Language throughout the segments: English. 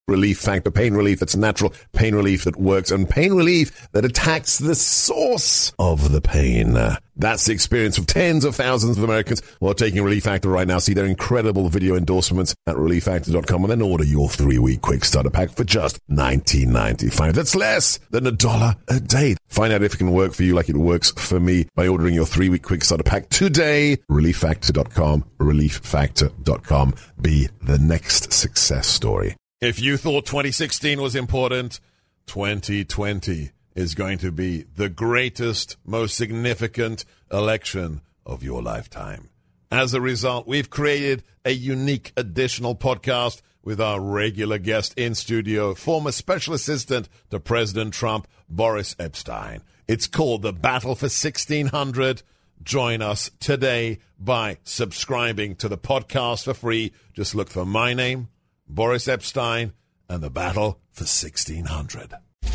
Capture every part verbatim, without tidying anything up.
Relief Factor. Pain relief that's natural, pain relief that works, and pain relief that attacks the source of the pain. Uh, that's the experience of tens of thousands of Americans who are taking Relief Factor right now. See their incredible video endorsements at relief factor dot com and then order your three-week quick starter pack for just nineteen ninety-five. That's less than a dollar a day. Find out if it can work for you like it works for me by ordering your three-week quick starter pack today. relief factor dot com. relief factor dot com. Be the next success story. If you thought twenty sixteen was important, twenty twenty is going to be the greatest, most significant election of your lifetime. As a result, we've created a unique additional podcast with our regular guest in studio, former special assistant to President Trump, Boris Epshteyn. It's called The Battle for sixteen hundred. Join us today by subscribing to the podcast for free. Just look for my name, Boris Epshteyn, and The Battle for sixteen hundred.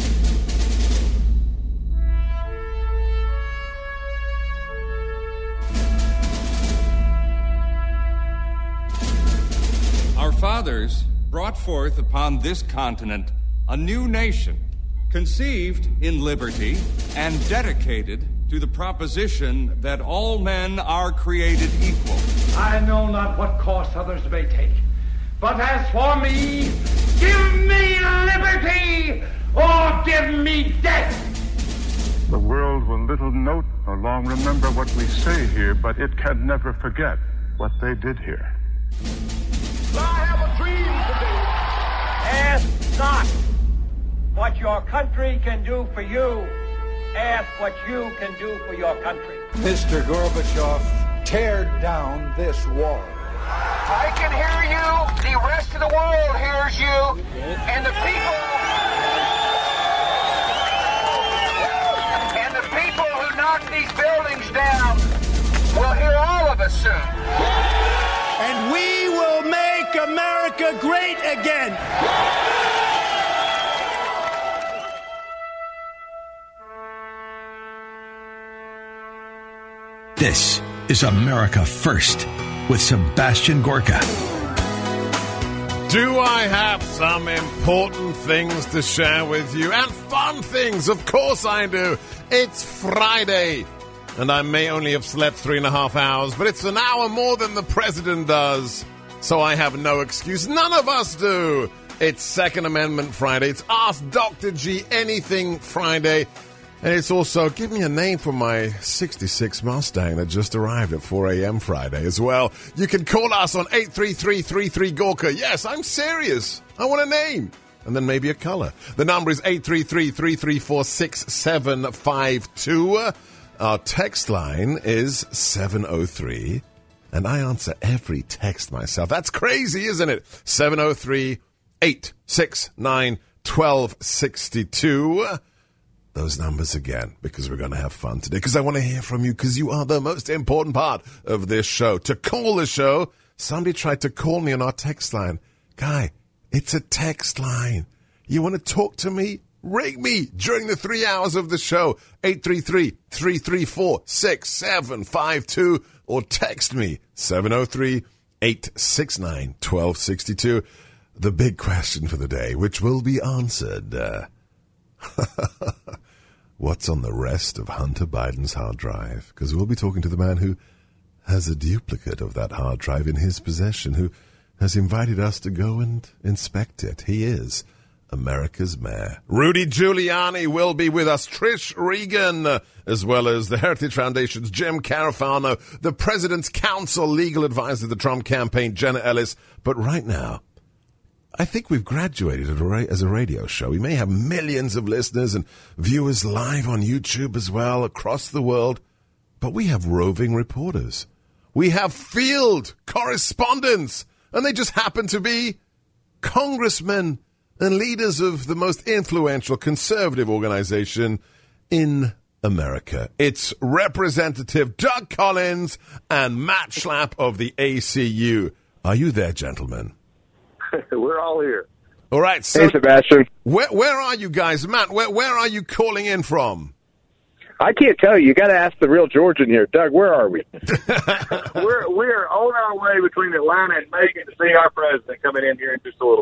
Our fathers brought forth upon this continent a new nation, conceived in liberty and dedicated to the proposition that all men are created equal. I know not what course others may take, but as for me, give me liberty or give me death. The world will little note nor long remember what we say here, but it can never forget what they did here. I have a dream today. Ask not what your country can do for you. Ask what you can do for your country. Mister Gorbachev, tear down this wall. I can hear you. The rest of the world hears you. And the people... And the people who knock these buildings down will hear all of us soon. And we will make America great again. This is America First with Sebastian Gorka. Do I have some important things to share with you? And fun things, of course I do. It's Friday, and I may only have slept three and a half hours, but it's an hour more than the president does. So I have no excuse. None of us do. It's Second Amendment Friday. It's Ask Doctor G Anything Friday. And it's also, give me a name for my sixty-six Mustang that just arrived at four a.m. Friday as well. You can call us on eight three three, three three, Gorka. Yes, I'm serious. I want a name. And then maybe a color. The number is eight three three, three three four, six seven five two. Our text line is seven oh three. And I answer every text myself. That's crazy, isn't it? seven oh three, eight six nine, one two six two. Those numbers again, because we're going to have fun today, because I want to hear from you, because you are the most important part of this show. To call the show, somebody tried to call me on our text line. Guy, it's a text line. You want to talk to me? Ring me during the three hours of the show, eight three three, three three four, six seven five two, or text me, seven oh three, eight six nine, one two six two. The big question for the day, which will be answered, uh, what's on the rest of Hunter Biden's hard drive? Because we'll be talking to the man who has a duplicate of that hard drive in his possession, who has invited us to go and inspect it. He is America's mayor. Rudy Giuliani will be with us. Trish Regan, uh, as well as the Heritage Foundation's Jim Carafano, the President's Counsel legal advisor to the Trump campaign, Jenna Ellis. But right now, I think we've graduated as a radio show. We may have millions of listeners and viewers live on YouTube as well across the world, but we have roving reporters. We have field correspondents, and they just happen to be congressmen and leaders of the most influential conservative organization in America. It's Representative Doug Collins and Matt Schlapp of the A C U. Are you there, gentlemen? We're all here. All right. So hey, Sebastian. Where, where are you guys? Matt, where, where are you calling in from? I can't tell you. You got to ask the real Georgian here. Doug, where are we? we're we're on our way between Atlanta and Macon to see our president coming in here in just a little bit.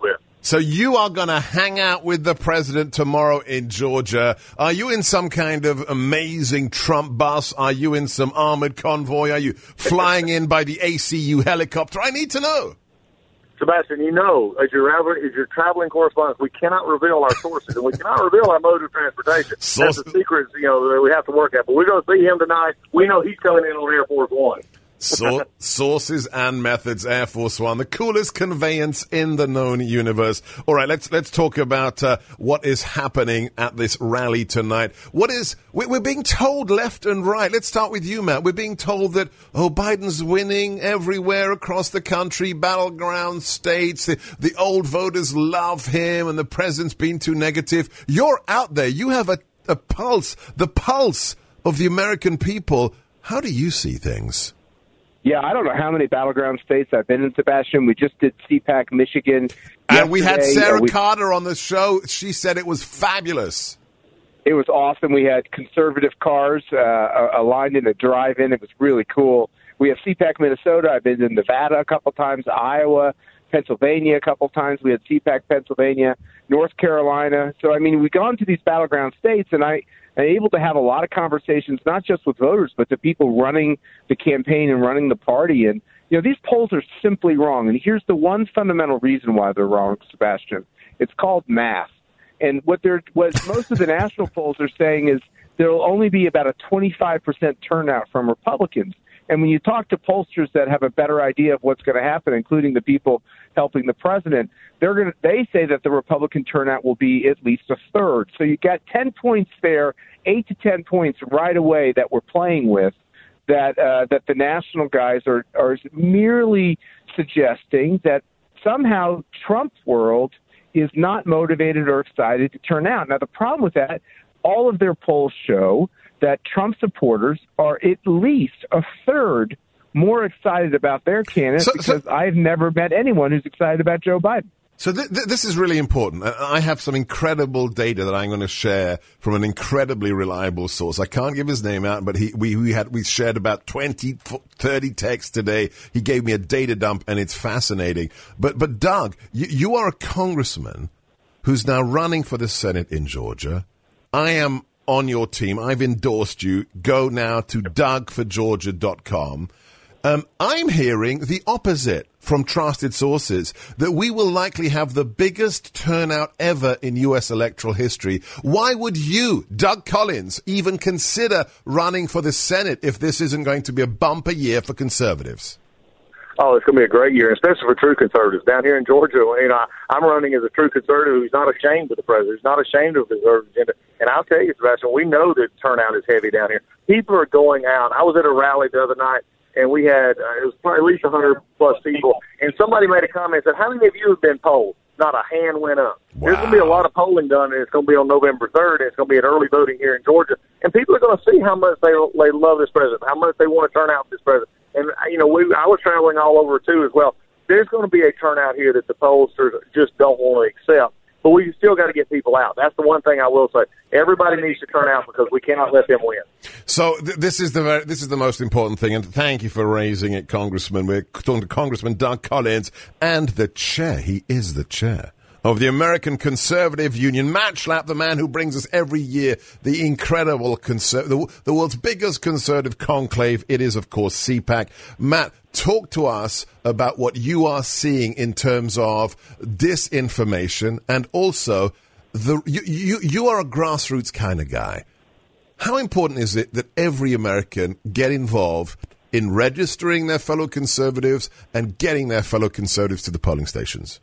So you are going to hang out with the president tomorrow in Georgia. Are you in some kind of amazing Trump bus? Are you in some armored convoy? Are you flying in by the A C U helicopter? I need to know. Sebastian, you know, as your, as your traveling correspondent, we cannot reveal our sources, and we cannot reveal our mode of transportation. Source- That's the secret, you know, that we have to work at. But we're going to see him tonight. We know he's coming in on Air Force One. So, sources and methods, Air Force One, the coolest conveyance in the known universe. All right, let's let's talk about uh, what is happening at this rally tonight. What is we, we're being told left and right. Let's start with you, Matt. We're being told that oh, Biden's winning everywhere across the country, battleground states. The, the old voters love him, and the president's been too negative. You're out there. You have a, a pulse, the pulse of the American people. How do you see things? Yeah, I don't know how many battleground states I've been in, Sebastian. We just did C PAC Michigan. And we had Sarah we, Carter on the show. She said it was fabulous. It was awesome. We had conservative cars uh, aligned in a drive-in. It was really cool. We have C PAC Minnesota. I've been in Nevada a couple times, Iowa, Pennsylvania a couple times. We had C PAC Pennsylvania, North Carolina. So, I mean, we've gone to these battleground states, and I – and able to have a lot of conversations, not just with voters, but the people running the campaign and running the party. And, you know, these polls are simply wrong. And here's the one fundamental reason why they're wrong, Sebastian. It's called math. And what they're, what most of the national polls are saying is there will only be about a twenty-five percent turnout from Republicans. And when you talk to pollsters that have a better idea of what's going to happen, including the people helping the president, they're going to, they say that the Republican turnout will be at least a third. So you got ten points there, eight to ten points right away that we're playing with, that uh, that the national guys are, are merely suggesting that somehow Trump world is not motivated or excited to turn out. Now, the problem with that, all of their polls show that Trump supporters are at least a third more excited about their candidate so, because so, I've never met anyone who's excited about Joe Biden. So th- th- this is really important. I have some incredible data that I'm going to share from an incredibly reliable source. I can't give his name out, but he, we, we had, we shared about twenty, thirty texts today. He gave me a data dump, and it's fascinating. But, but Doug, you, you are a congressman who's now running for the Senate in Georgia. I am on your team. I've endorsed you. Go now to doug for georgia dot com. Um, I'm hearing the opposite from trusted sources, that we will likely have the biggest turnout ever in U S electoral history. Why would you, Doug Collins, even consider running for the Senate if this isn't going to be a bumper year for conservatives? Oh, it's going to be a great year, especially for true conservatives. Down here in Georgia, you know, I'm running as a true conservative who's not ashamed of the president, who's not ashamed of the conservative agenda. And I'll tell you, Sebastian, we know that turnout is heavy down here. People are going out. I was at a rally the other night, and we had, uh, it was probably at least one hundred plus people. And somebody made a comment and said, how many of you have been polled? Not a hand went up. Wow. There's going to be a lot of polling done, and it's going to be on November third, and it's going to be an early voting here in Georgia. And people are going to see how much they, they love this president, how much they want to turn out for this president. And, you know, we, I was traveling all over, too, as well. There's going to be a turnout here that the pollsters just don't want to accept. But we still got to get people out. That's the one thing I will say. Everybody needs to turn out because we cannot let them win. So th- this is the very, this is the most important thing, and thank you for raising it, Congressman. We're talking to Congressman Doug Collins and the chair. He is the chair of the American Conservative Union. Matt Schlapp, the man who brings us every year the incredible, conser- the, the world's biggest conservative conclave. It is, of course, C PAC. Matt, talk to us about what you are seeing in terms of disinformation, and also the you, you, you are a grassroots kind of guy. How important is it that every American get involved in registering their fellow conservatives and getting their fellow conservatives to the polling stations?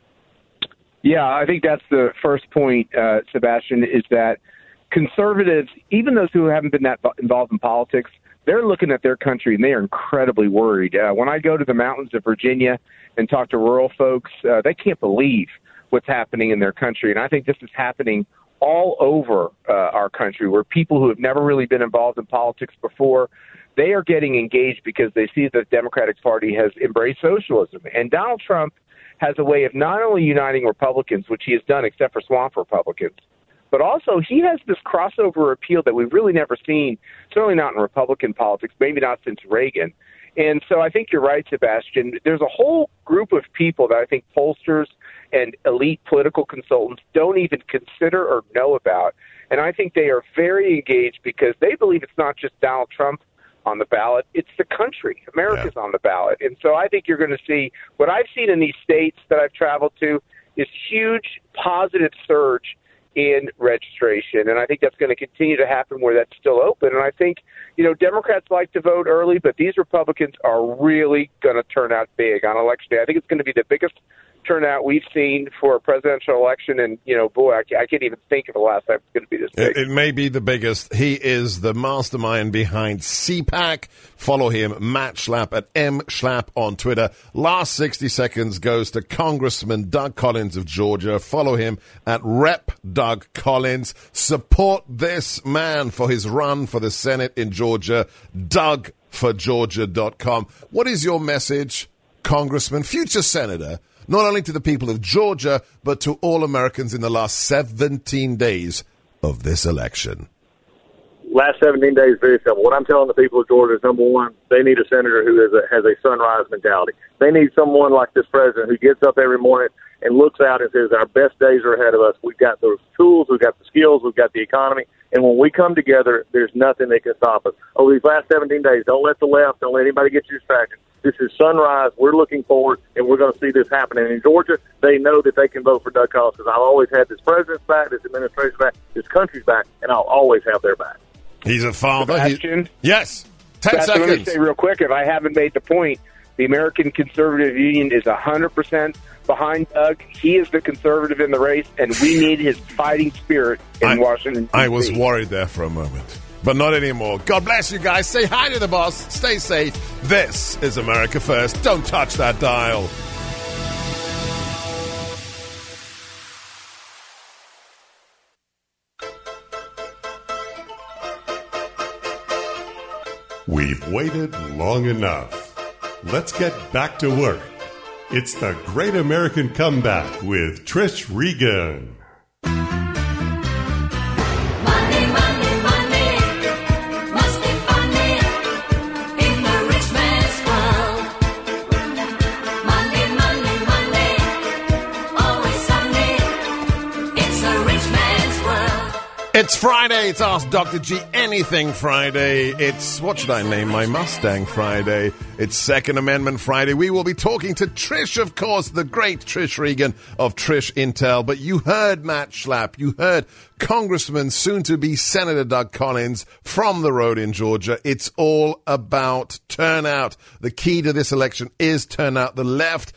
Yeah, I think that's the first point, uh, Sebastian, is that conservatives, even those who haven't been that involved in politics, they're looking at their country and they are incredibly worried. Uh, when I go to the mountains of Virginia and talk to rural folks, uh, they can't believe what's happening in their country. And I think this is happening all over uh, our country, where people who have never really been involved in politics before, they are getting engaged because they see that the Democratic Party has embraced socialism. And Donald Trump has a way of not only uniting Republicans, which he has done except for swamp Republicans, but also he has this crossover appeal that we've really never seen, certainly not in Republican politics, maybe not since Reagan. And so I think you're right, Sebastian. There's a whole group of people that I think pollsters and elite political consultants don't even consider or know about. And I think they are very engaged because they believe it's not just Donald Trump on the ballot, it's the country. America's yeah. on the ballot. And so I think you're going to see what I've seen in these states that I've traveled to is huge positive surge in registration. And I think that's going to continue to happen where that's still open. And I think, you know, Democrats like to vote early, but these Republicans are really going to turn out big on election day. I think it's going to be the biggest turnout we've seen for a presidential election, and, you know, boy, I, I can't even think of the last time it's going to be this big. It, it may be the biggest. He is the mastermind behind C PAC. Follow him, Matt Schlapp, at M Schlapp on Twitter. Last sixty seconds goes to Congressman Doug Collins of Georgia. Follow him at Rep Doug Collins. Support this man for his run for the Senate in Georgia. Doug for Georgia dot com. What is your message, Congressman, future Senator, not only to the people of Georgia, but to all Americans in the last seventeen days of this election? Last seventeen days, very simple. What I'm telling the people of Georgia is, number one, they need a senator who is a, has a sunrise mentality. They need someone like this president who gets up every morning and looks out and says, our best days are ahead of us. We've got those tools, we've got the skills, we've got the economy, and when we come together, there's nothing that can stop us. Over these last seventeen days, don't let the left, don't let anybody get you distracted. This is sunrise. We're looking forward, and we're going to see this happening. And in Georgia, they know that they can vote for Doug Collins because I've always had this president's back, this administration's back, this country's back, and I'll always have their back. He's a father. Sebastian, he, yes. Ten Sebastian, seconds. Let me say real quick, if I haven't made the point, the American Conservative Union is one hundred percent behind Doug. He is the conservative in the race, and we need his fighting spirit in I, Washington, D C. I was worried there for a moment, but not anymore. God bless you guys. Say hi to the boss. Stay safe. This is America First. Don't touch that dial. We've waited long enough. Let's get back to work. It's the Great American Comeback with Trish Regan. Money, money, money must be funny in the rich man's world. Money, money, money, always sunny. It's a rich man's world. It's Friday. It's Ask Doctor G Anything Friday. It's, what should I name my Mustang Friday? It's Second Amendment Friday. We will be talking to Trish, of course, the great Trish Regan of Trish Intel. But you heard Matt Schlapp. You heard Congressman, soon-to-be Senator Doug Collins from the road in Georgia. It's all about turnout. The key to this election is turnout. The left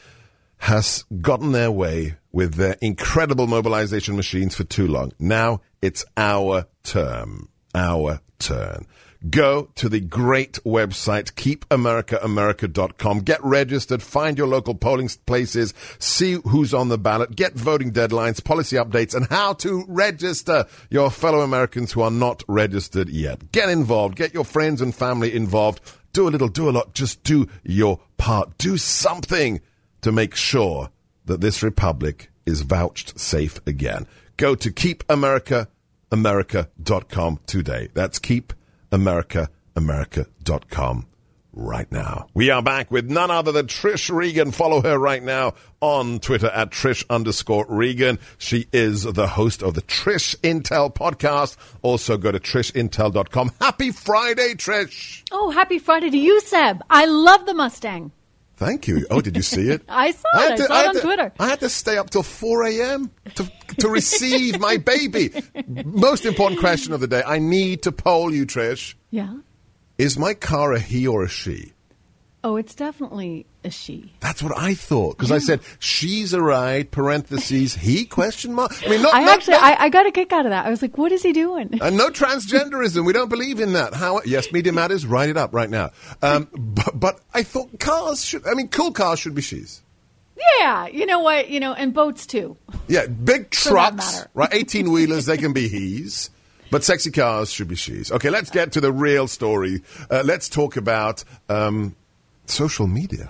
has gotten their way with their incredible mobilization machines for too long. Now it's our term, our turn. Go to the great website, keep america america dot com. Get registered, find your local polling places, see who's on the ballot, get voting deadlines, policy updates, and how to register your fellow Americans who are not registered yet. Get involved, get your friends and family involved. Do a little, do a lot, just do your part. Do something to make sure that this republic is vouched safe again. Go to keep america america dot com today. That's keep america america dot com right now. We are back with none other than Trish Regan. Follow her right now on Twitter at Trish underscore Regan. She is the host of the Trish Intel podcast. Also go to trish intel dot com. Happy Friday, Trish. Oh, happy Friday to you, Seb. I love the Mustang. Thank you. Oh, did you see it? I saw it. I, to, I saw I it on to, Twitter. I had to stay up till four a.m. to to receive my baby. Most important question of the day. I need to poll you, Trish. Yeah? Is my car a he or a she? Oh, it's definitely a she. That's what I thought. Because yeah. I said, she's a ride, parentheses, he, question mark. I mean, not, I not, actually, not, I, I got a kick out of that. I was like, what is he doing? And no transgenderism. We don't believe in that. How? Yes, Media Matters, write it up right now. Um, but, but I thought cars should, I mean, cool cars should be she's. Yeah, you know what? You know, and boats too. Yeah, big trucks, right? eighteen-wheelers, they can be he's. But sexy cars should be she's. Okay, let's get to the real story. Uh, let's talk about um, social media.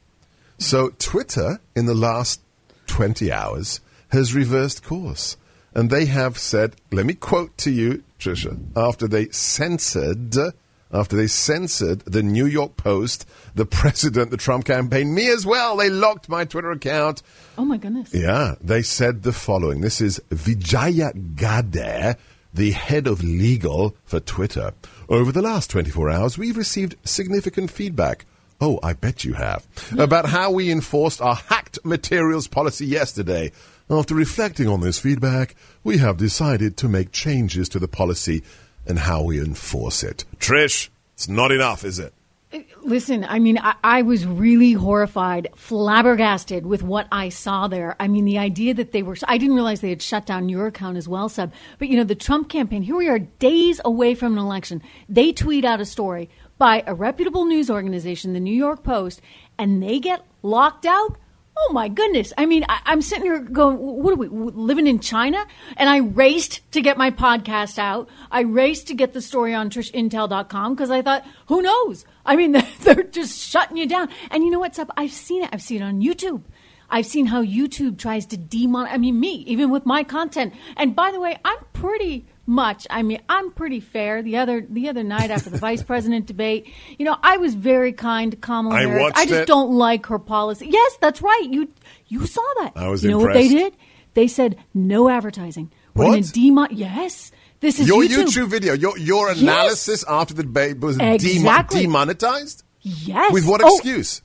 So Twitter, in the last twenty hours, has reversed course. And they have said, let me quote to you, Trisha, after they censored after they censored the New York Post, the president, the Trump campaign, me as well. They locked my Twitter account. Oh, my goodness. Yeah, they said the following. This is Vijaya Gadde, the head of legal for Twitter. Over the last twenty-four hours, we've received significant feedback. Oh, I bet you have. About how we enforced our hacked materials policy yesterday. After reflecting on this feedback, we have decided to make changes to the policy and how we enforce it. Trish, it's not enough, is it? Listen, I mean, I, I was really horrified, flabbergasted with what I saw there. I mean, the idea that they were, I didn't realize they had shut down your account as well, Seb. But, you know, the Trump campaign, here we are days away from an election. They tweet out a story by a reputable news organization, the New York Post, and they get locked out. Oh, my goodness. I mean, I, I'm sitting here going, what are we, living in China? And I raced to get my podcast out. I raced to get the story on trish intel dot com because I thought, who knows? I mean, they're just shutting you down. And you know what's up? I've seen it. I've seen it on YouTube. I've seen how YouTube tries to demonetize, I mean, me, even with my content. And by the way, I'm pretty much, I mean, I'm pretty fair. The other the other night after the vice president debate, you know, I was very kind to Kamala I Harris. watched I just it. don't like her policy. Yes, that's right. You you saw that. I was you know impressed. what they did? They said no advertising. We're What? going to demon. Yes, this is Your YouTube. YouTube video, your your Yes. analysis after the debate was Exactly. demo- demonetized? Yes. With what Oh, excuse?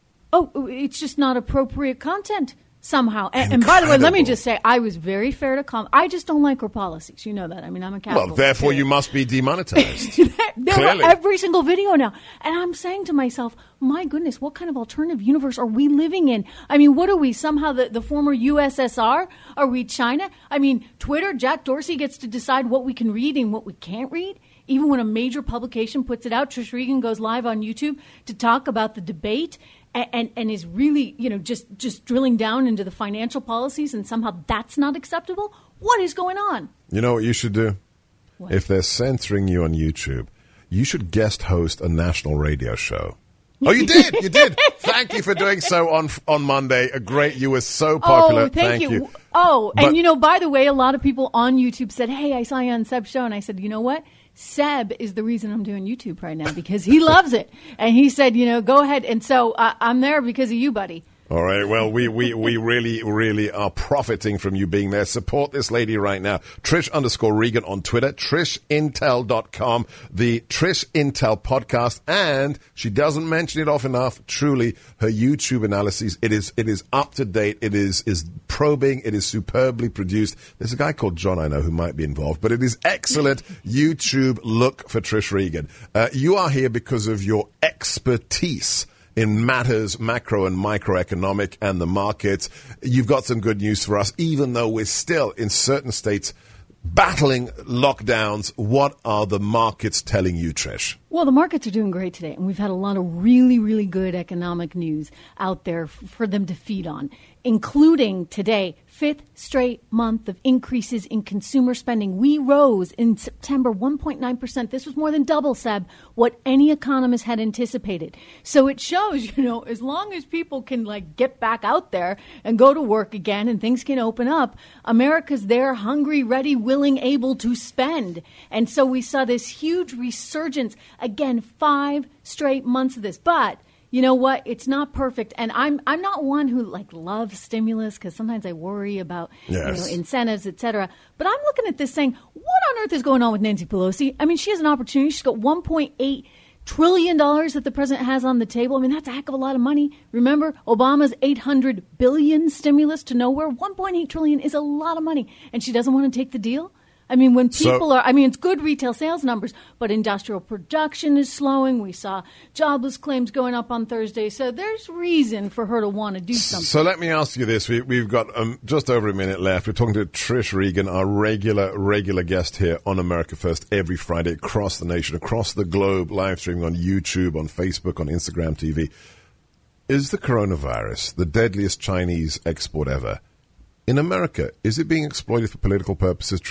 Oh, it's just not appropriate content somehow. And, and by the way, let me Incredible. just say, I was very fair to Kamala. I just don't like her policies. You know that. I mean, I'm a Catholic. Well, therefore, you must be demonetized. They're Clearly. every single video now. And I'm saying to myself, my goodness, what kind of alternative universe are we living in? I mean, what are we? Somehow the, the former U S S R? Are we China? I mean, Twitter, Jack Dorsey gets to decide what we can read and what we can't read. Even when a major publication puts it out, Trish Regan goes live on YouTube to talk about the debate and, and, and is really, you know, just, just drilling down into the financial policies, and somehow that's not acceptable. What is going on? You know what you should do? What? If they're censoring you on YouTube, you should guest host a national radio show. Oh, you did. You did. Thank you for doing so on on Monday. A great. You were so popular. Oh, thank, you. you. Oh, But- and you know, by the way, a lot of people on YouTube said, hey, I saw you on Seb's show. And I said, you know what? Seb is the reason I'm doing YouTube right now because he loves it. And he said, you know, go ahead. And so uh, I'm there because of you, buddy. All right. Well, we, we, we really, really are profiting from you being there. Support this lady right now. Trish underscore Regan on Twitter, trish intel dot com, the Trish Intel podcast. And she doesn't mention it often enough. Truly, her YouTube analysis, it is, it is up to date. It is, is probing. It is superbly produced. There's a guy called John I know who might be involved, but it is excellent YouTube look for Trish Regan. Uh, you are here because of your expertise in matters macro and microeconomic and the markets. You've got some good news for us, even though we're still in certain states battling lockdowns. What are the markets telling you, Trish? Well, the markets are doing great today, and we've had a lot of really, really good economic news out there f- for them to feed on, including today, fifth straight month of increases in consumer spending. We rose in September one point nine percent. This was more than double, Seb, what any economist had anticipated. So it shows, you know, as long as people can, like, get back out there and go to work again and things can open up, America's there, hungry, ready, willing, able to spend. And so we saw this huge resurgence. Again, five straight months of this. But you know what? It's not perfect. And I'm I'm not one who like loves stimulus because sometimes I worry about Yes. you know, incentives, et cetera. But I'm looking at this saying, what on earth is going on with Nancy Pelosi? I mean, she has an opportunity. She's got one point eight trillion dollars that the president has on the table. I mean, that's a heck of a lot of money. Remember Obama's eight hundred billion dollars stimulus to nowhere? one point eight trillion dollars is a lot of money. And she doesn't want to take the deal? I mean, when So- people are, I mean, it's good retail sales numbers, but industrial production is slowing. We saw jobless claims going up on Thursday. So there's reason for her to want to do something. So let me ask you this. We, we've got um, just over a minute left. We're talking to Trish Regan, our regular, regular guest here on America First every Friday across the nation, across the globe, live streaming on YouTube, on Facebook, on Instagram T V. Is the coronavirus the deadliest Chinese export ever? In America, is it being exploited for political purposes, Trish?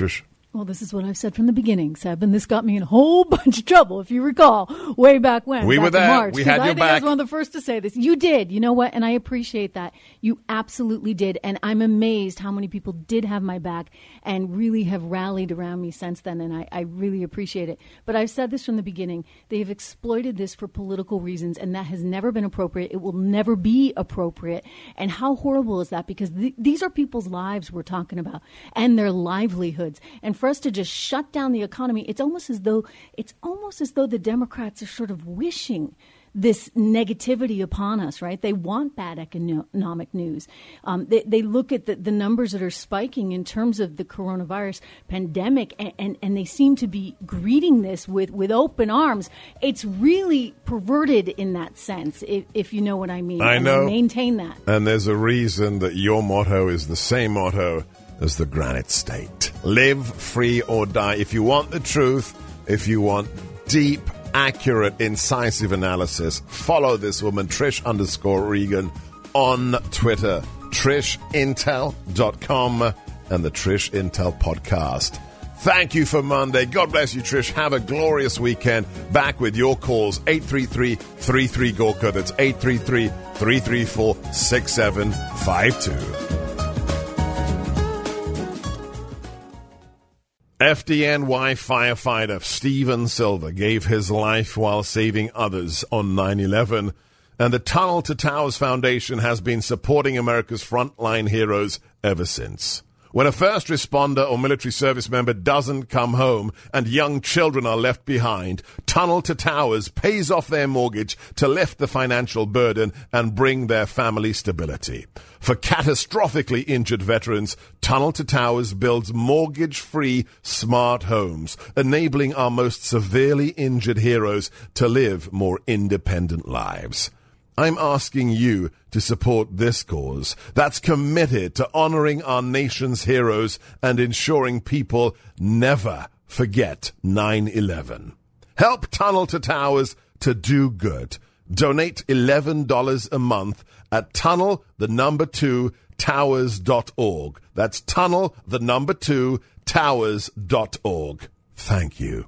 Well, this is what I've said from the beginning, Seb, and this got me in a whole bunch of trouble, if you recall, way back when. We back were in there. March, We had 'cause your I think back. I was one of the first to say this. You did. You know what? And I appreciate that. You absolutely did. And I'm amazed how many people did have my back and really have rallied around me since then, and I, I really appreciate it. But I've said this from the beginning. They have exploited this for political reasons, and that has never been appropriate. It will never be appropriate. And how horrible is that? Because th- these are people's lives we're talking about and their livelihoods. And for us to just shut down the economy, it's almost as though it's almost as though the Democrats are sort of wishing this negativity upon us, right? They want bad economic news. Um, they, they look at the, the numbers that are spiking in terms of the coronavirus pandemic, and, and, and they seem to be greeting this with, with open arms. It's really perverted in that sense, if, if you know what I mean. I and know. I maintain that. And there's a reason that your motto is the same motto as the Granite State. Live free or die. If you want the truth, if you want deep, accurate, incisive analysis, follow this woman, Trish underscore Regan, on Twitter, trish intel dot com and the Trish Intel podcast. Thank you for Monday. God bless you, Trish. Have a glorious weekend. Back with your calls, eight three three, three three, G O R K A. That's eight three three, three three four, six seven five two. F D N Y firefighter Stephen Silver gave his life while saving others on nine eleven, and the Tunnel to Towers Foundation has been supporting America's frontline heroes ever since. When a first responder or military service member doesn't come home and young children are left behind, Tunnel to Towers pays off their mortgage to lift the financial burden and bring their family stability. For catastrophically injured veterans, Tunnel to Towers builds mortgage-free smart homes, enabling our most severely injured heroes to live more independent lives. I'm asking you to support this cause that's committed to honoring our nation's heroes and ensuring people never forget nine eleven. Help Tunnel to Towers to do good. Donate eleven dollars a month at tunnel, the number two, towers dot org. That's tunnel, the number two, towers dot org. Thank you.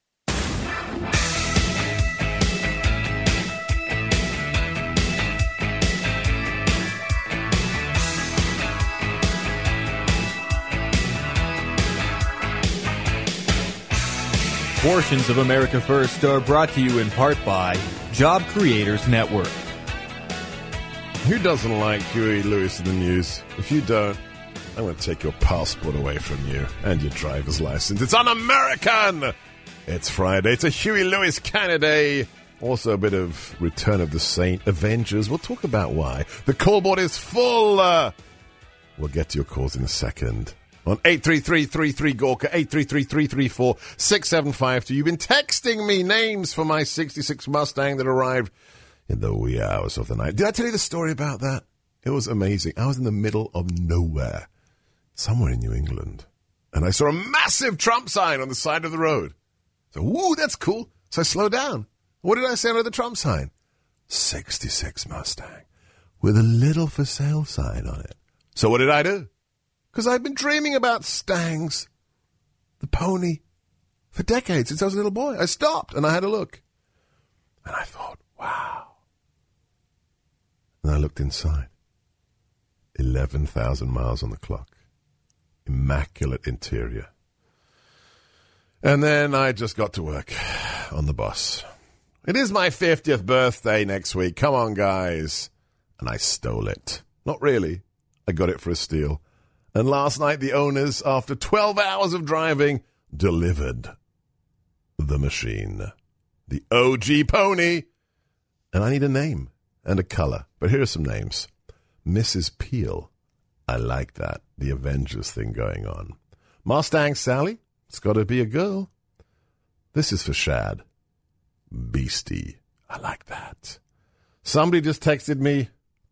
Portions of America First are brought to you in part by Job Creators Network. Who doesn't like Huey Lewis in the news? If you don't, I'm going to take your passport away from you and your driver's license. It's un-American! It's Friday. It's a Huey Lewis Canada. Also a bit of Return of the Saint, Avengers. We'll talk about why. The call board is full. Uh, we'll get to your calls in a second. On eight three three, three three, G O R K A, eight three three, three three four, six seven five two. You've been texting me names for my sixty-six Mustang that arrived in the wee hours of the night. Did I tell you the story about that? It was amazing. I was in the middle of nowhere, somewhere in New England, and I saw a massive Trump sign on the side of the road. So, woo, that's cool. So I slowed down. What did I say under the Trump sign? sixty-six Mustang with a little for sale sign on it. So what did I do? Because I've been dreaming about Stangs, the pony, for decades since I was a little boy. I stopped and I had a look. And I thought, wow. And I looked inside. eleven thousand miles on the clock. Immaculate interior. And then I just got to work on the bus. It is my fiftieth birthday next week. Come on, guys. And I stole it. Not really. I got it for a steal. And last night, the owners, after twelve hours of driving, delivered the machine. The O G pony. And I need a name and a color. But here are some names. Missus Peel. I like that. The Avengers thing going on. Mustang Sally. It's got to be a girl. This is for Shad. Beastie. I like that. Somebody just texted me.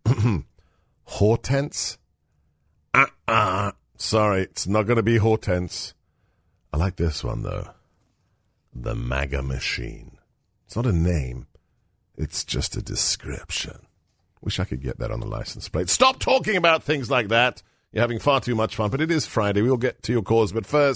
Hortense. Uh-uh. Sorry, it's not going to be Hortense. I like this one, though. The MAGA Machine. It's not a name. It's just a description. Wish I could get that on the license plate. Stop talking about things like that. You're having far too much fun, but it is Friday. We'll get to your calls. But first,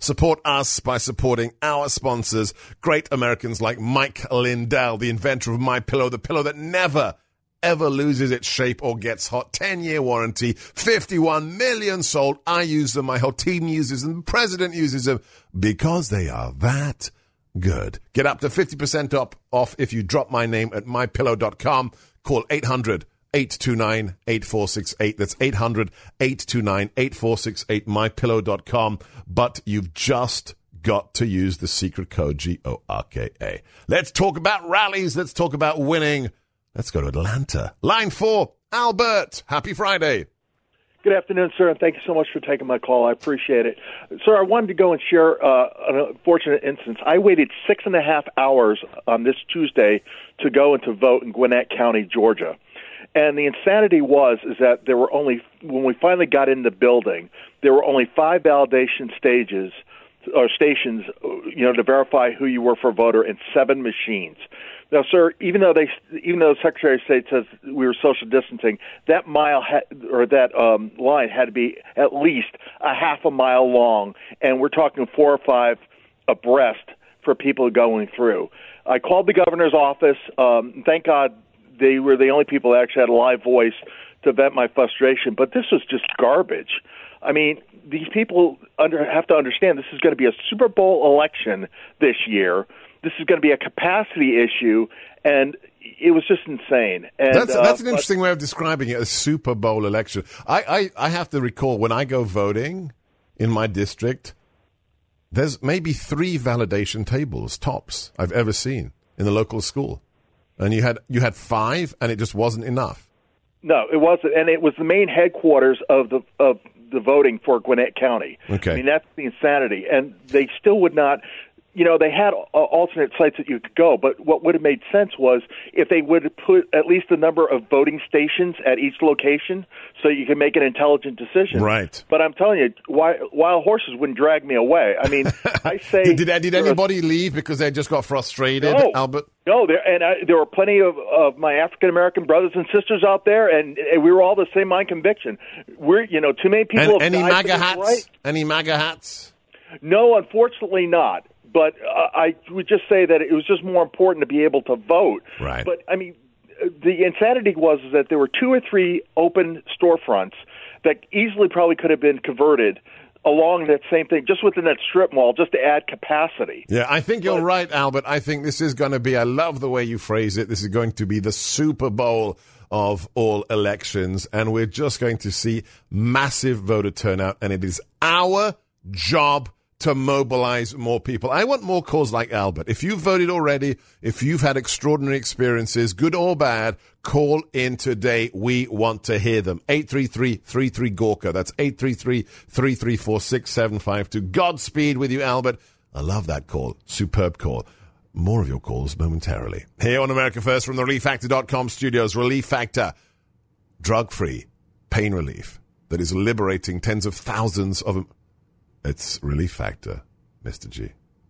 Support us by supporting our sponsors, great Americans like Mike Lindell, the inventor of MyPillow, the pillow that never, ever loses its shape or gets hot. ten-year warranty, fifty-one million sold. I use them, my whole team uses them, the president uses them, because they are that good. Get up to fifty percent up, off if you drop my name at my pillow dot com. Call eight hundred, eight two nine, eight four six eight. That's eight hundred, eight two nine, eight four six eight, my pillow dot com. But you've just got to use the secret code G O R K A. Let's talk about rallies. Let's talk about winning. Let's go to Atlanta. Line four, Albert. Happy Friday. Good afternoon, sir, and thank you so much for taking my call. I appreciate it. Sir, I wanted to go and share uh, an unfortunate instance. I waited six and a half hours on this Tuesday to go and to vote in Gwinnett County, Georgia. And the insanity was is that there were only, when we finally got in the building, there were only five validation stages or stations, you know, to verify who you were for a voter, and seven machines. Now, sir, even though they, even though the Secretary of State says we were social distancing, that mile ha- or that um, line had to be at least a half a mile long, and we're talking four or five abreast for people going through. I called the governor's office. Um, thank God they were the only people that actually had a live voice to vent my frustration. But this was just garbage. I mean, these people under, have to understand this is going to be a Super Bowl election this year. This is going to be a capacity issue, and it was just insane. And, that's, uh, that's an but, interesting way of describing it, a Super Bowl election. I, I, I have to recall when I go voting in my district, there's maybe three validation tables, tops, I've ever seen in the local school. And you had you had five, and it just wasn't enough. No, it wasn't, and it was the main headquarters of the of the voting for Gwinnett County. Okay. I mean, that's the insanity, and they still would not. You know, they had uh, alternate sites that you could go, but what would have made sense was if they would have put at least the number of voting stations at each location so you can make an intelligent decision. Right. But I'm telling you, wild, wild horses wouldn't drag me away. I mean, I say... did did, did anybody a, leave because they just got frustrated, no, Albert? No, there, and I, there were plenty of, of my African-American brothers and sisters out there, and, and we were all the same mind conviction. We're, you know, too many people and, have any died MAGA hats? Right. Any MAGA hats? No, unfortunately not. But uh, I would just say that it was just more important to be able to vote. Right. But, I mean, the insanity was that there were two or three open storefronts that easily probably could have been converted along that same thing, just within that strip mall, just to add capacity. Yeah, I think you're but, right, Albert. I think this is going to be, I love the way you phrase it, this is going to be the Super Bowl of all elections, and we're just going to see massive voter turnout, and it is our job to mobilize more people. I want more calls like Albert. If you've voted already, if you've had extraordinary experiences, good or bad, call in today. We want to hear them. eight three three, three three, Gorka. That's eight three three, three three four, six seven five two. Godspeed with you, Albert. I love that call. Superb call. More of your calls momentarily. Here on America First from the relief factor dot com studios. Relief Factor. Drug-free pain relief that is liberating tens of thousands of... It's Relief Factor, Mister G.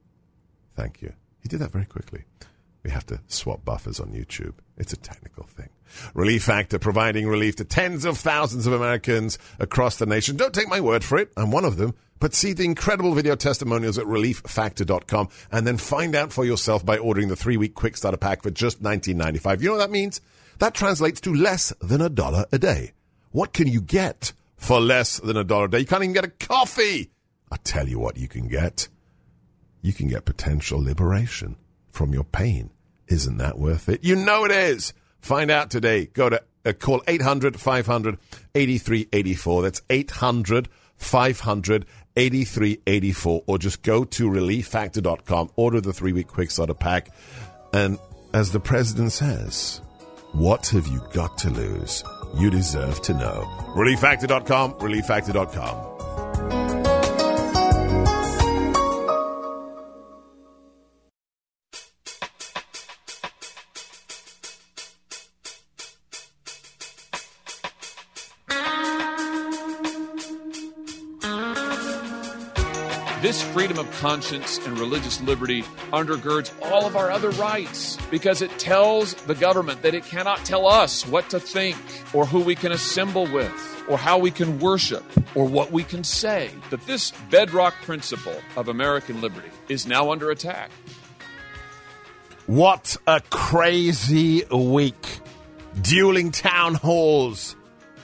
Thank you. He did that very quickly. We have to swap buffers on YouTube. It's a technical thing. Relief Factor, providing relief to tens of thousands of Americans across the nation. Don't take my word for it. I'm one of them. But see the incredible video testimonials at relief factor dot com and then find out for yourself by ordering the three-week quick starter pack for just nineteen ninety-five. You know what that means? That translates to less than a dollar a day. What can you get for less than a dollar a day? You can't even get a coffee. I'll tell you what you can get. You can get potential liberation from your pain. Isn't that worth it? You know it is. Find out today. Go to uh, call eight hundred, five hundred, eighty-three eighty-four. That's eight hundred, five hundred, eighty-three eighty-four. Or just go to relief factor dot com. Order the three-week quick starter pack. And as the president says, what have you got to lose? You deserve to know. relief factor dot com. relief factor dot com. This freedom of conscience and religious liberty undergirds all of our other rights because it tells the government that it cannot tell us what to think or who we can assemble with or how we can worship or what we can say. That this bedrock principle of American liberty is now under attack. What a crazy week. Dueling town halls.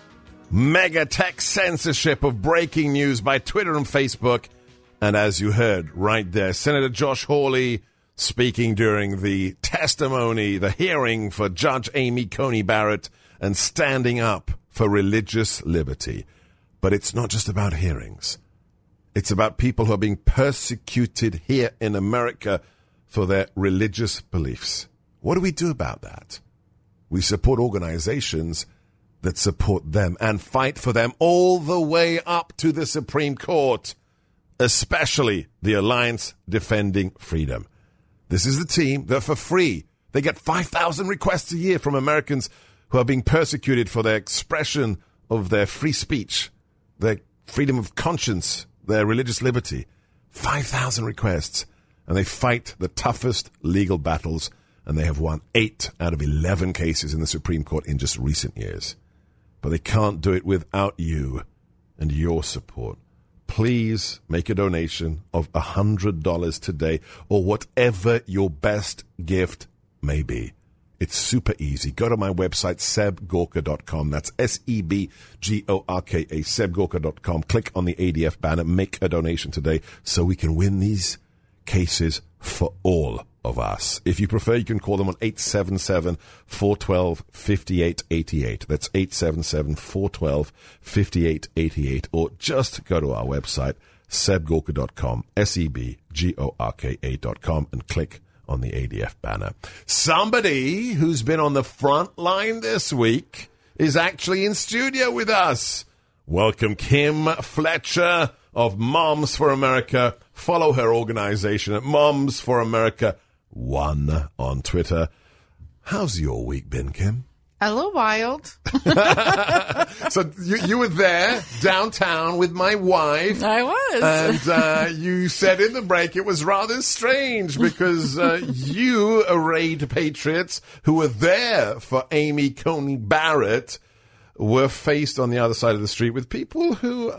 Mega tech censorship of breaking news by Twitter and Facebook. And as you heard right there, Senator Josh Hawley speaking during the testimony, the hearing for Judge Amy Coney Barrett, and standing up for religious liberty. But it's not just about hearings. It's about people who are being persecuted here in America for their religious beliefs. What do we do about that? We support organizations that support them and fight for them all the way up to the Supreme Court, especially the Alliance Defending Freedom. This is the team that for free, they get five thousand requests a year from Americans who are being persecuted for their expression of their free speech, their freedom of conscience, their religious liberty. five thousand requests. And they fight the toughest legal battles, and they have won eight out of eleven cases in the Supreme Court in just recent years. But they can't do it without you and your support. Please make a donation of one hundred dollars today, or whatever your best gift may be. It's super easy. Go to my website, seb gorka dot com. That's S E B G O R K A, seb gorka dot com. Click on the A D F banner. Make a donation today so we can win these cases for all of us. If you prefer, you can call them on eight seven seven, four one two, five eight eight eight. That's eight seven seven, four one two, five eight eight eight. Or just go to our website, seb gorka dot com, S E B G O R K A dot com, and click on the A D F banner. Somebody who's been on the front line this week is actually in studio with us. Welcome Kim Fletcher of Moms for America. Follow her organization at Moms for America one on Twitter. How's your week been, Kim? A little wild. So you, you were there downtown with my wife. I was. And uh, you said in the break it was rather strange because uh, you arrayed patriots who were there for Amy Coney Barrett were faced on the other side of the street with people who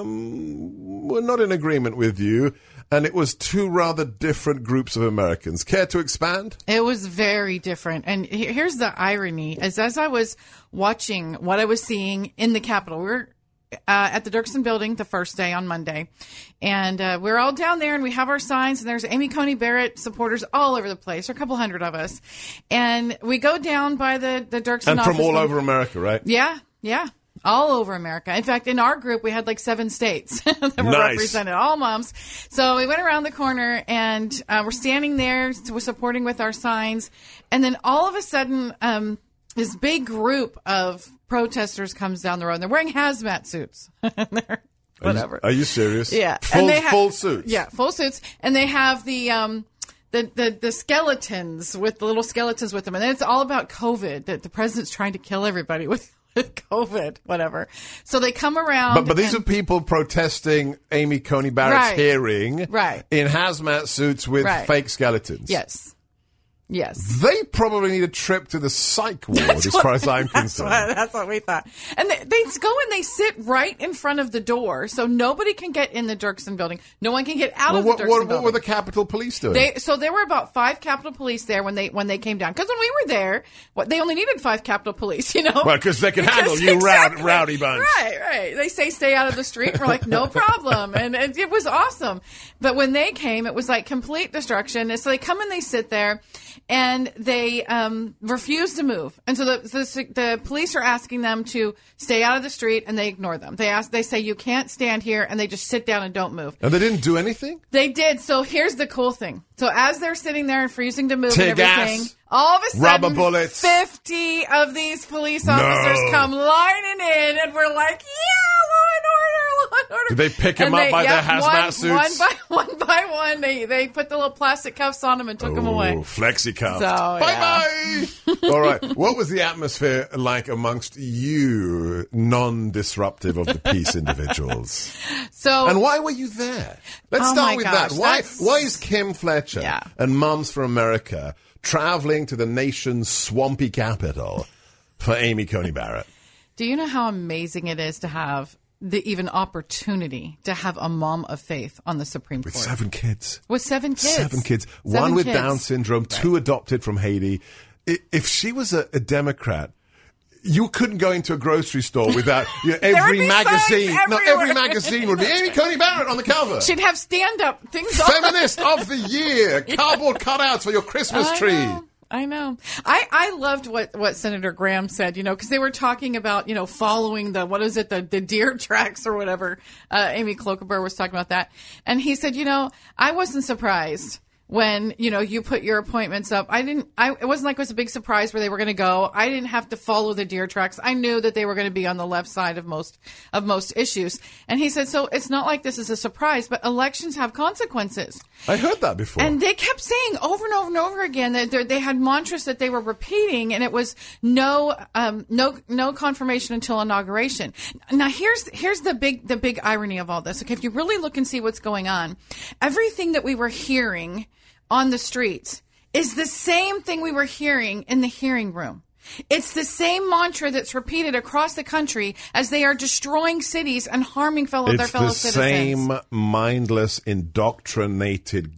um, were not in agreement with you. And it was two rather different groups of Americans. Care to expand? It was very different. And he- here's the irony, is as I was watching what I was seeing in the Capitol, we were uh, at the Dirksen Building the first day on Monday. And uh, we're all down there and we have our signs and there's Amy Coney Barrett supporters all over the place, or a couple hundred of us. And we go down by the, the Dirksen And from office all building. over America, right? Yeah, yeah. All over America. In fact, in our group, we had like seven states that were Nice. represented, all moms. So we went around the corner and uh, we're standing there, we're supporting with our signs. And then all of a sudden, um, this big group of protesters comes down the road. And they're wearing hazmat suits. They're, whatever. Are you, are you serious? Yeah. Full, And they ha- full suits? Yeah, full suits. And they have the... Um, The, the the skeletons with the little skeletons with them. And then it's all about COVID, that the president's trying to kill everybody with, with COVID, whatever. So they come around. But, but these and- are people protesting Amy Coney Barrett's Right. hearing Right. in hazmat suits with Right. fake skeletons. Yes. Yes. They probably need a trip to the psych ward, That's as what- far as I'm that's concerned. What, that's what we thought. And they, they go and they sit right in front of the door, so nobody can get in the Dirksen building. No one can get out Well, of the what, Dirksen what, building. what were the Capitol Police doing? They, so there were about five Capitol Police there when they when they came down. Because when we were there, what, they only needed five Capitol Police, you know? Well, because they can Because- handle you exactly. rowdy, rowdy bunch. Right, right. They say stay out of the street. We're like, no problem. And, and it was awesome. But when they came, it was like complete destruction. And so they come and they sit there and they um, refuse to move. And so the, the the police are asking them to stay out of the street and they ignore them. They ask, they say, you can't stand here, and they just sit down and don't move. And they didn't do anything? They did. So here's the cool thing. So as they're sitting there and freezing to move Tear and everything, gas, all of a sudden, rubber bullets. fifty of these police officers No. come lining in, and we're like, yeah, law and order, on order. Did they pick them And up they- by yeah, their hazmat one, suits? One by one by one, they they put the little plastic cuffs on them and took them away. Oh, flexi cuffed. So, Bye-bye. All right. What was the atmosphere like amongst you non-disruptive of the peace individuals? So, and why were you there? Let's Oh start my with gosh, that. Why, that's- why is Kim Fletcher Yeah. and Moms for America traveling to the nation's swampy capital for Amy Coney Barrett? do you know how amazing it is to have the even opportunity to have a mom of faith on the Supreme With Court? seven kids. With seven kids. Seven kids. Seven One with kids. Down syndrome, two adopted from Haiti. I- If she was a, a Democrat, you couldn't go into a grocery store without you know, There would every be magazine. signs No, everywhere. every magazine would be Amy Coney Barrett on the cover. She'd have stand-up things on. Feminist of the year. Cardboard cutouts for your Christmas I tree. know. I know. I, I loved what, what Senator Graham said, you know, because they were talking about, you know, following the, what is it, the, the deer tracks or whatever. Uh, Amy Klobuchar was talking about that. And he said, you know, I wasn't surprised when, you know, you put your appointments up. I didn't, I, it wasn't like it was a big surprise where they were going to go. I didn't have to follow the deer tracks. I knew that they were going to be on the left side of most, of most issues. And he said, so it's not like this is a surprise, but elections have consequences. I heard that before. And they kept saying over and over and over again that they- they had mantras that they were repeating, and it was no, um, no, no confirmation until inauguration. Now, here's here's the big the big irony of all this. Okay, if you really look and see what's going on, everything that we were hearing on the streets is the same thing we were hearing in the hearing room. It's the same mantra that's repeated across the country as they are destroying cities and harming fellow their It's fellow the citizens. same mindless, indoctrinated,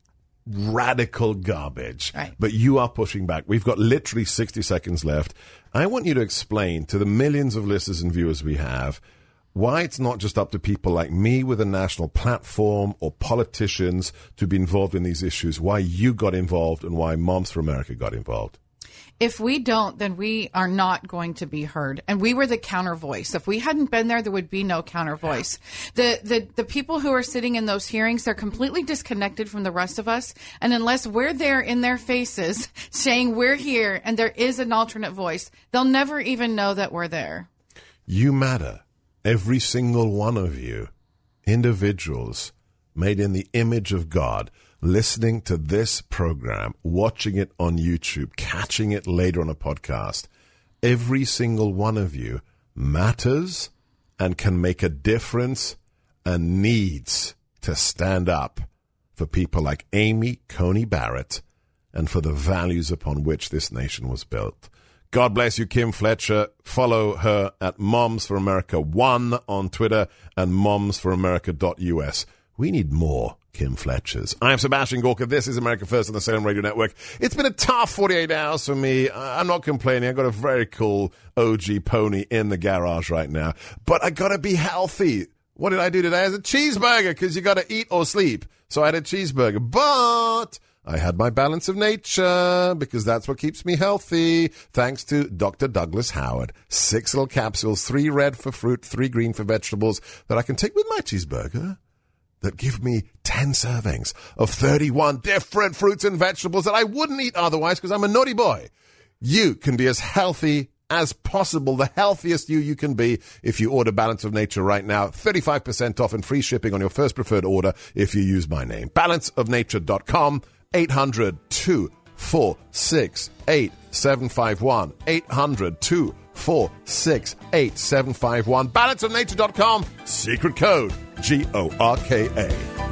radical garbage. Right. But you are pushing back. We've got literally sixty seconds left. I want you to explain to the millions of listeners and viewers we have why it's not just up to people like me with a national platform or politicians to be involved in these issues, why you got involved and why Moms for America got involved. If we don't, then we are not going to be heard. And we were the counter voice. If we hadn't been there, there would be no counter voice. The, the, the people who are sitting in those hearings, they're completely disconnected from the rest of us. And unless we're there in their faces saying we're here and there is an alternate voice, they'll never even know that we're there. You matter. Every single one of you, individuals made in the image of God, listening to this program, watching it on YouTube, catching it later on a podcast, every single one of you matters and can make a difference and needs to stand up for people like Amy Coney Barrett and for the values upon which this nation was built. God bless you, Kim Fletcher. Follow her at Moms for America one on Twitter and moms for america dot u s. We need more Kim Fletchers. I'm Sebastian Gorka. This is America First on the Salem Radio Network. It's been a tough forty-eight hours for me. I'm not complaining. I've got a very cool O G pony in the garage right now. But I got to be healthy. What did I do today? I had a cheeseburger because you got to eat or sleep. So I had a cheeseburger. But I had my balance of nature because that's what keeps me healthy. Thanks to Doctor Douglas Howard. Six little capsules, three red for fruit, three green for vegetables that I can take with my cheeseburger that give me ten servings of thirty-one different fruits and vegetables that I wouldn't eat otherwise because I'm a naughty boy. You can be as healthy as possible, the healthiest you you can be if you order Balance of Nature right now. thirty-five percent off and free shipping on your first preferred order if you use my name. balance of nature dot com. eight hundred, two four six, eight seven five one. eight hundred, two four six, eight seven five one. balance of nature dot com. Secret code G O R K A.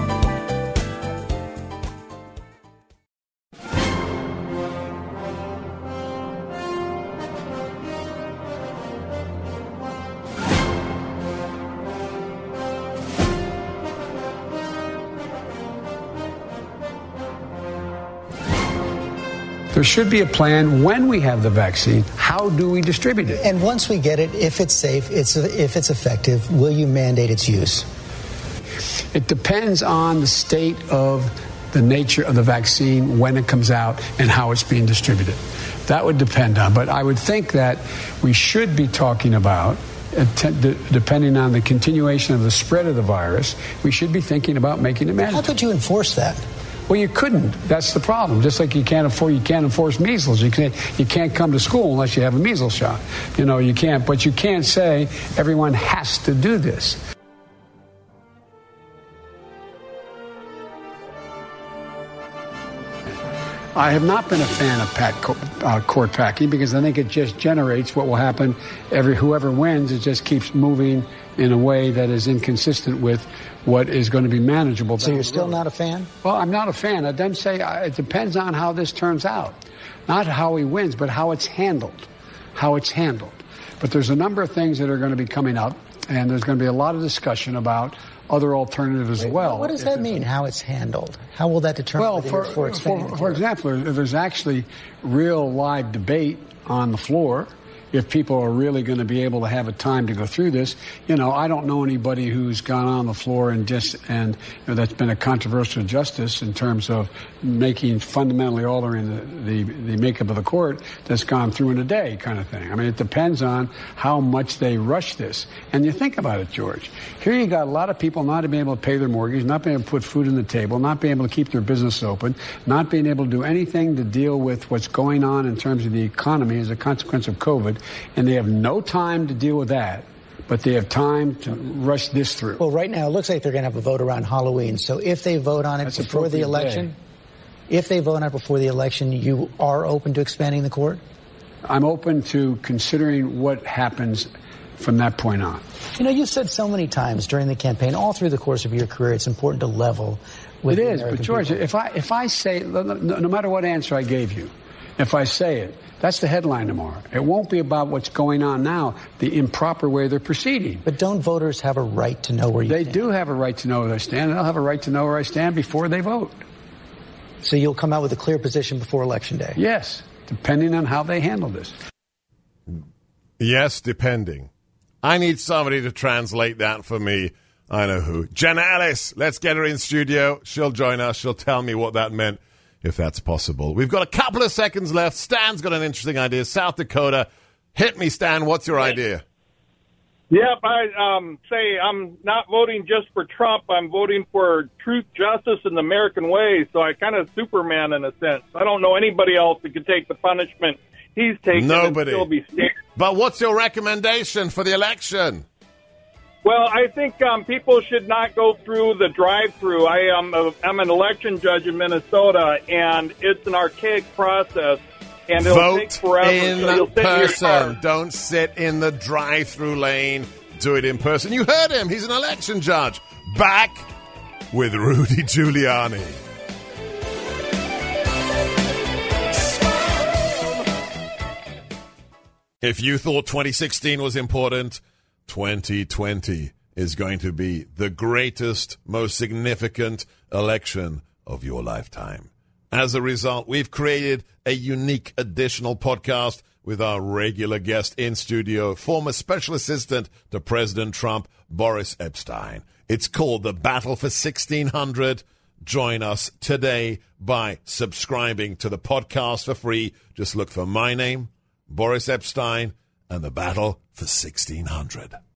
There should be a plan when we have the vaccine. How do we distribute it? And once we get it, if it's safe, it's if it's effective, will you mandate its use? It depends on the state of the nature of the vaccine, when it comes out, and how it's being distributed. That would depend on. But I would think that we should be talking about, depending on the continuation of the spread of the virus, we should be thinking about making it mandatory. How could you enforce that? Well, you couldn't. That's the problem. Just like you can't afford, you can't enforce measles. You can't, you can't come to school unless you have a measles shot. You know, you can't. But you can't say everyone has to do this. I have not been a fan of pat, uh, court packing because I think it just generates what will happen. Every whoever wins, it just keeps moving in a way that is inconsistent with what is going to be manageable. So you're still not a fan? Well, I'm not a fan. I then say uh, it depends on how this turns out. Not how he wins, but how it's handled. How it's handled. But there's a number of things that are going to be coming up, and there's going to be a lot of discussion about other alternatives as well. What does that mean, how it's handled? How will that determine well, whether for, you're for expanding for, the for court? example, if there's actually real live debate on the floor, if people are really going to be able to have a time to go through this, you know, I don't know anybody who's gone on the floor and just and you know, that's been a controversial justice in terms of making fundamentally altering the, the the makeup of the court that's gone through in a day, kind of thing. I mean, it depends on how much they rush this. And you think about it, George. Here you got a lot of people not being able to pay their mortgage, not being able to put food on the table, not being able to keep their business open, not being able to do anything to deal with what's going on in terms of the economy as a consequence of COVID. And they have no time to deal with that, but they have time to rush this through. Well, right now, it looks like they're going to have a vote around Halloween. So if they vote on it That's before the appropriate election, day. if they vote on it before the election, you are open to expanding the court? I'm open to considering what happens from that point on. You know, you said so many times during the campaign, all through the course of your career, it's important to level with It the is, American but George, people. if I if I say, no, no matter what answer I gave you, if I say it, that's the headline tomorrow. It won't be about what's going on now, the improper way they're proceeding. But don't voters have a right to know where you They stand? do have a right to know where they stand, and they'll have a right to know where I stand before they vote. So you'll come out with a clear position before Election Day? Yes, depending on how they handle this. Yes, depending. I need somebody to translate that for me. I know who. Jenna Ellis. Let's get her in studio. She'll join us. She'll tell me what that meant, if that's possible. We've got a couple of seconds left. Stan's got an interesting idea. South Dakota. Hit me, Stan. What's your idea? Yep, I um, say I'm not voting just for Trump. I'm voting for truth, justice, and the American way. So I kind of Superman in a sense. I don't know anybody else that could take the punishment he's taking Nobody. and still be safe. But what's your recommendation for the election? Well, I think um, people should not go through the drive-through. I am a, I'm an election judge in Minnesota, and it's an archaic process, and it'll Vote take forever. in so you'll sit in your person. car. Don't sit in the drive-through lane. Do it in person. You heard him. He's an election judge. Back with Rudy Giuliani. If you thought twenty sixteen was important, twenty twenty is going to be the greatest, most significant election of your lifetime. As a result, we've created a unique additional podcast with our regular guest in studio, former special assistant to President Trump, Boris Epshteyn. It's called The Battle for sixteen hundred. Join us today by subscribing to the podcast for free. Just look for my name, Boris Epshteyn, and The Battle for sixteen hundred.